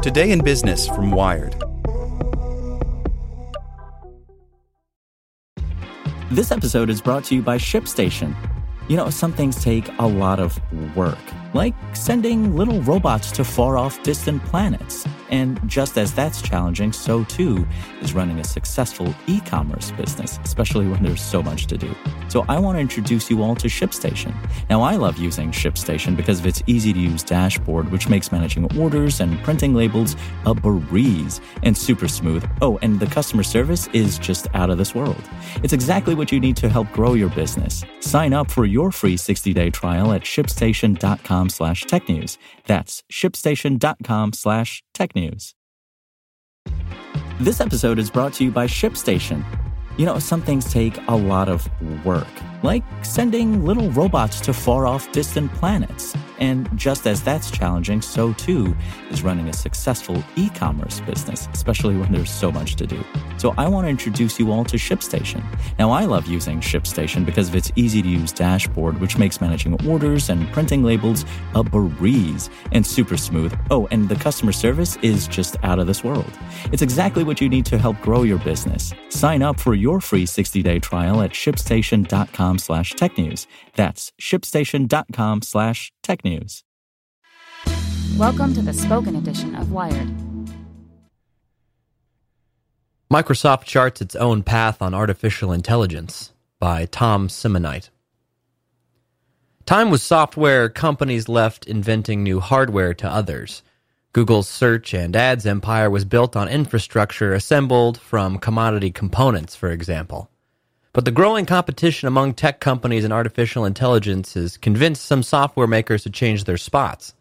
Today in Business from Wired. This episode is brought to you by ShipStation. You know, some things take a lot of work, like sending little robots to far-off distant planets. And just as that's challenging, so too is running a successful e-commerce business, especially when there's so much to do. So I want to introduce you all to ShipStation. Now, I love using ShipStation because of its easy-to-use dashboard, which makes managing orders and printing labels a breeze and super smooth. Oh, and the customer service is just out of this world. It's exactly what you need to help grow your business. Sign up for your free 60-day trial at shipstation.com/technews. That's shipstation.com/technews. This episode is brought to you by ShipStation. You know, some things take a lot of work, like sending little robots to far-off distant planets. And just as that's challenging, so too is running a successful e-commerce business, especially when there's so much to do. So I want to introduce you all to ShipStation. Now, I love using ShipStation because of its easy-to-use dashboard, which makes managing orders and printing labels a breeze and super smooth. Oh, and the customer service is just out of this world. It's exactly what you need to help grow your business. Sign up for your free 60-day trial at shipstation.com/technews. That's shipstation.com/technews. Welcome to the spoken edition of Wired. Microsoft charts its own path on artificial intelligence by Tom Simonite. Time was software companies left inventing new hardware to others. Google's search and ads empire was built on infrastructure assembled from commodity components, for example. But the growing competition among tech companies and artificial intelligence has convinced some software makers to change their spots.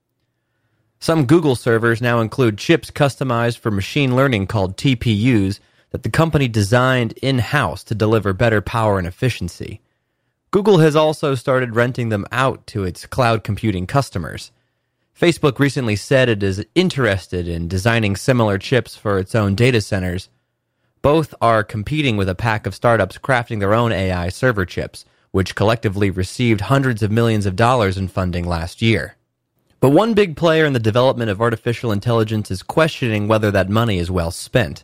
Some Google servers now include chips customized for machine learning called TPUs that the company designed in-house to deliver better power and efficiency. Google has also started renting them out to its cloud computing customers. Facebook recently said it is interested in designing similar chips for its own data centers. Both are competing with a pack of startups crafting their own AI server chips, which collectively received hundreds of millions of dollars in funding last year. But one big player in the development of artificial intelligence is questioning whether that money is well spent.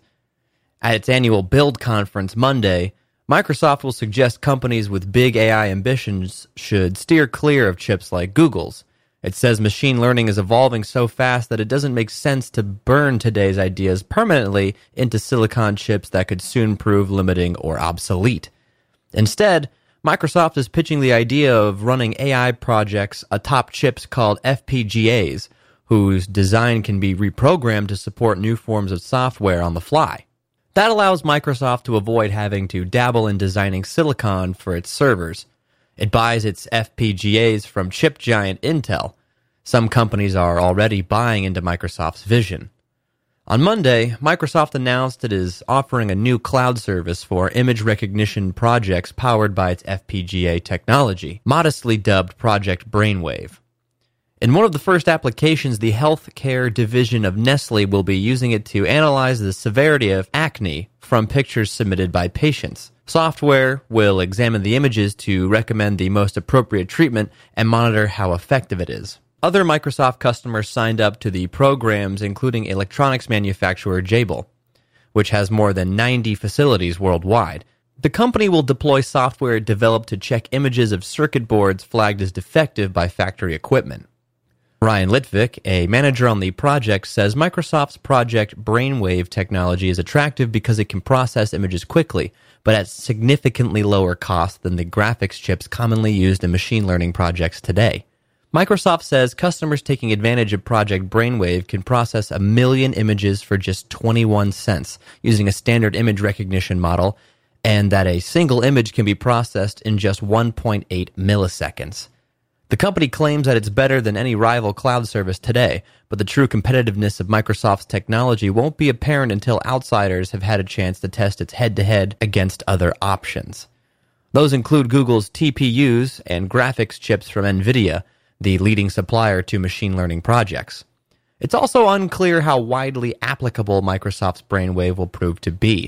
At its annual Build conference Monday, Microsoft will suggest companies with big AI ambitions should steer clear of chips like Google's. It says machine learning is evolving so fast that it doesn't make sense to burn today's ideas permanently into silicon chips that could soon prove limiting or obsolete. Instead, Microsoft is pitching the idea of running AI projects atop chips called FPGAs, whose design can be reprogrammed to support new forms of software on the fly. That allows Microsoft to avoid having to dabble in designing silicon for its servers. It buys its FPGAs from chip giant Intel. Some companies are already buying into Microsoft's vision. On Monday, Microsoft announced it is offering a new cloud service for image recognition projects powered by its FPGA technology, modestly dubbed Project Brainwave. In one of the first applications, the healthcare division of Nestle will be using it to analyze the severity of acne from pictures submitted by patients. Software will examine the images to recommend the most appropriate treatment and monitor how effective it is. Other Microsoft customers signed up to the programs, including electronics manufacturer Jabil, which has more than 90 facilities worldwide. The company will deploy software developed to check images of circuit boards flagged as defective by factory equipment. Ryan Litvik, a manager on the project, says Microsoft's Project Brainwave technology is attractive because it can process images quickly, but at significantly lower cost than the graphics chips commonly used in machine learning projects today. Microsoft says customers taking advantage of Project Brainwave can process 1 million images for just 21 cents using a standard image recognition model, and that a single image can be processed in just 1.8 milliseconds. The company claims that it's better than any rival cloud service today, but the true competitiveness of Microsoft's technology won't be apparent until outsiders have had a chance to test its head-to-head against other options. Those include Google's TPUs and graphics chips from NVIDIA, the leading supplier to machine learning projects. It's also unclear how widely applicable Microsoft's Brainwave will prove to be.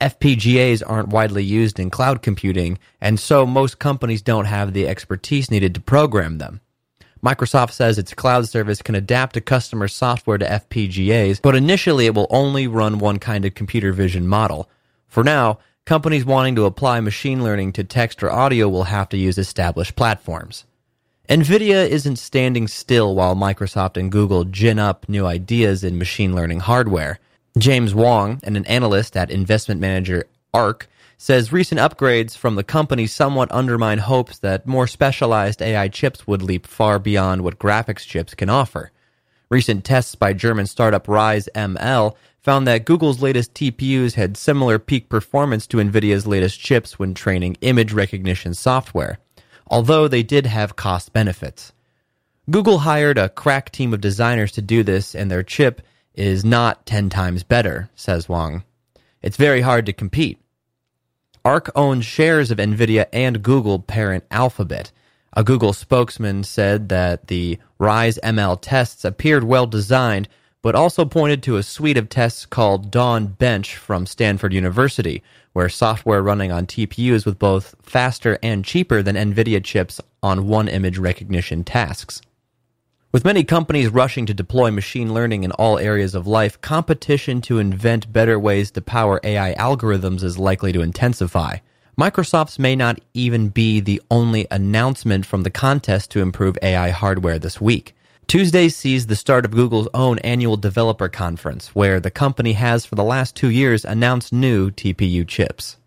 FPGAs aren't widely used in cloud computing, and so most companies don't have the expertise needed to program them. Microsoft says its cloud service can adapt to customer software to FPGAs, but initially it will only run one kind of computer vision model. For now, companies wanting to apply machine learning to text or audio will have to use established platforms. NVIDIA isn't standing still while Microsoft and Google gin up new ideas in machine learning hardware. James Wong, an analyst at investment manager ARK, says recent upgrades from the company somewhat undermine hopes that more specialized AI chips would leap far beyond what graphics chips can offer. Recent tests by German startup Rise ML found that Google's latest TPUs had similar peak performance to NVIDIA's latest chips when training image recognition software, although they did have cost benefits. Google hired a crack team of designers to do this, and their chip is not 10 times better, says Wong. It's very hard to compete. ARK owns shares of NVIDIA and Google parent Alphabet. A Google spokesman said that the Rise ML tests appeared well designed, but also pointed to a suite of tests called Dawn Bench from Stanford University, where software running on TPUs was both faster and cheaper than NVIDIA chips on one image recognition tasks. With many companies rushing to deploy machine learning in all areas of life, competition to invent better ways to power AI algorithms is likely to intensify. Microsoft's may not even be the only announcement from the contest to improve AI hardware this week. Tuesday sees the start of Google's own annual developer conference, where the company has for the last 2 years announced new TPU chips.